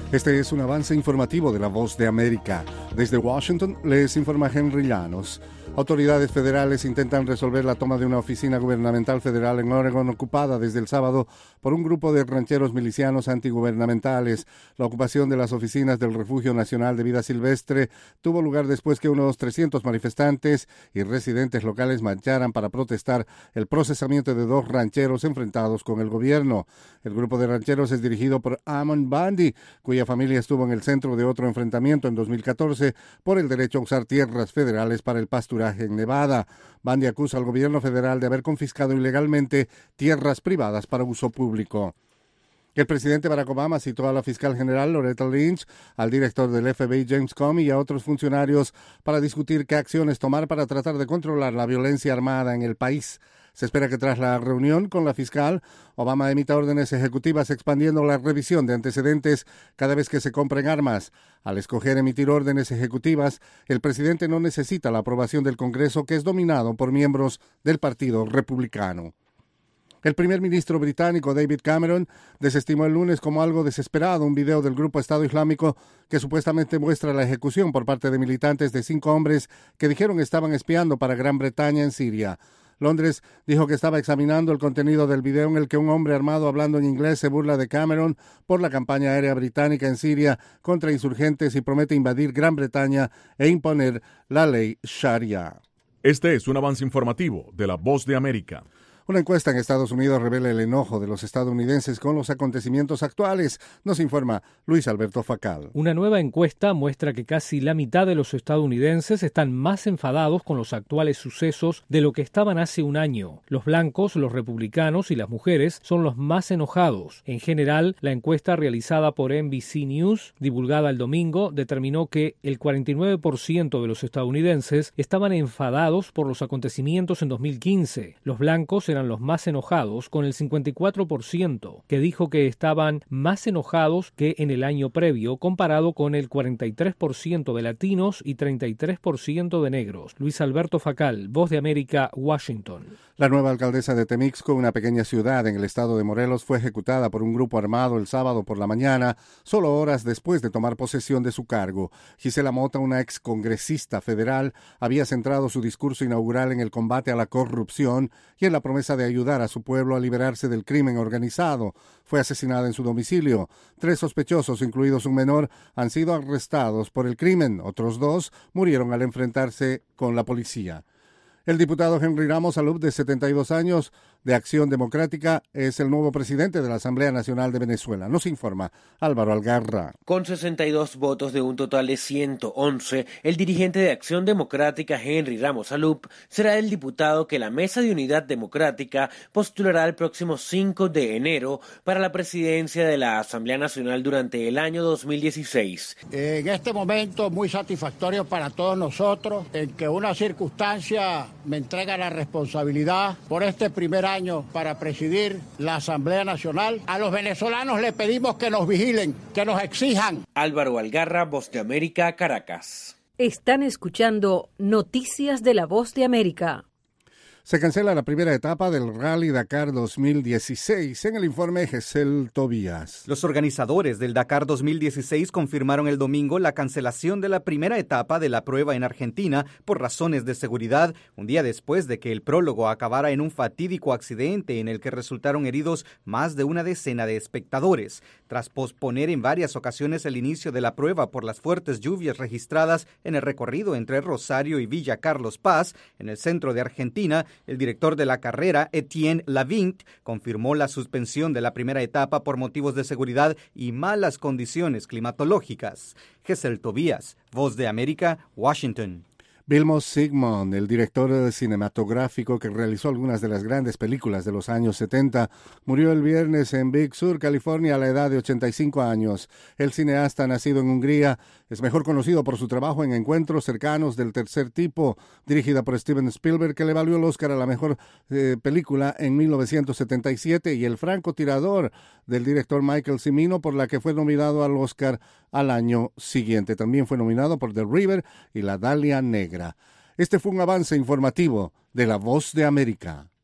Este es un avance informativo de La Voz de América. Desde Washington les informa Henry Llanos. Autoridades federales intentan resolver la toma de una oficina gubernamental federal en Oregon ocupada desde el sábado por un grupo de rancheros milicianos antigubernamentales. La ocupación de las oficinas del Refugio Nacional de Vida Silvestre tuvo lugar después que unos 300 manifestantes y residentes locales marcharan para protestar el procesamiento de dos rancheros enfrentados con el gobierno. El grupo de rancheros es dirigido por Ammon Bundy, cuya familia estuvo en el centro de otro enfrentamiento en 2014 por el derecho a usar tierras federales para el pasturaje en Nevada. Bundy acusa al gobierno federal de haber confiscado ilegalmente tierras privadas para uso público. El presidente Barack Obama citó a la fiscal general Loretta Lynch, al director del FBI James Comey y a otros funcionarios para discutir qué acciones tomar para tratar de controlar la violencia armada en el país. Se espera que tras la reunión con la fiscal, Obama emita órdenes ejecutivas expandiendo la revisión de antecedentes cada vez que se compren armas. Al escoger emitir órdenes ejecutivas, el presidente no necesita la aprobación del Congreso, que es dominado por miembros del Partido Republicano. El primer ministro británico David Cameron desestimó el lunes como algo desesperado un video del grupo Estado Islámico que supuestamente muestra la ejecución por parte de militantes de 5 hombres que dijeron estaban espiando para Gran Bretaña en Siria. Londres dijo que estaba examinando el contenido del video en el que un hombre armado hablando en inglés se burla de Cameron por la campaña aérea británica en Siria contra insurgentes y promete invadir Gran Bretaña e imponer la ley Sharia. Este es un avance informativo de La Voz de América. Una encuesta en Estados Unidos revela el enojo de los estadounidenses con los acontecimientos actuales, nos informa Luis Alberto Facal. Una nueva encuesta muestra que casi la mitad de los estadounidenses están más enfadados con los actuales sucesos de lo que estaban hace un año. Los blancos, los republicanos y las mujeres son los más enojados. En general, la encuesta realizada por NBC News, divulgada el domingo, determinó que el 49% de los estadounidenses estaban enfadados por los acontecimientos en 2015. Los blancos eran los más enojados, con el 54%, que dijo que estaban más enojados que en el año previo, comparado con el 43% de latinos y 33% de negros. Luis Alberto Facal, Voz de América, Washington. La nueva alcaldesa de Temixco, una pequeña ciudad en el estado de Morelos, fue ejecutada por un grupo armado el sábado por la mañana, solo horas después de tomar posesión de su cargo. Gisela Mota, una excongresista federal, había centrado su discurso inaugural en el combate a la corrupción y en la promesa de ayudar a su pueblo a liberarse del crimen organizado. Fue asesinada en su domicilio. 3 sospechosos, incluidos un menor, han sido arrestados por el crimen. Otros 2 murieron al enfrentarse con la policía. El diputado Henry Ramos Alup, de 72 años, de Acción Democrática, es el nuevo presidente de la Asamblea Nacional de Venezuela. Nos informa Álvaro Algarra. Con 62 votos de un total de 111, el dirigente de Acción Democrática, Henry Ramos Alup, será el diputado que la Mesa de Unidad Democrática postulará el próximo 5 de enero para la presidencia de la Asamblea Nacional durante el año 2016. En este momento muy satisfactorio para todos nosotros, en que una circunstancia me entrega la responsabilidad por este primer año para presidir la Asamblea Nacional. A los venezolanos le pedimos que nos vigilen, que nos exijan. Álvaro Algarra, Voz de América, Caracas. Están escuchando Noticias de la Voz de América. Se cancela la primera etapa del Rally Dakar 2016. En el informe, Gesel Tobías. Los organizadores del Dakar 2016 confirmaron el domingo la cancelación de la primera etapa de la prueba en Argentina por razones de seguridad, un día después de que el prólogo acabara en un fatídico accidente en el que resultaron heridos más de una decena de espectadores. Tras posponer en varias ocasiones el inicio de la prueba por las fuertes lluvias registradas en el recorrido entre Rosario y Villa Carlos Paz, en el centro de Argentina, el director de la carrera, Etienne Lavinct, confirmó la suspensión de la primera etapa por motivos de seguridad y malas condiciones climatológicas. Gesel Tobías, Voz de América, Washington. Vilmos Zsigmond, el director cinematográfico que realizó algunas de las grandes películas de los años 70, murió el viernes en Big Sur, California, a la edad de 85 años. El cineasta, nacido en Hungría, es mejor conocido por su trabajo en Encuentros cercanos del tercer tipo, dirigida por Steven Spielberg, que le valió el Oscar a la mejor película en 1977, y El francotirador, del director Michael Cimino, por la que fue nominado al Oscar al año siguiente. También fue nominado por The River y La Dalia Negra. Este fue un avance informativo de La Voz de América.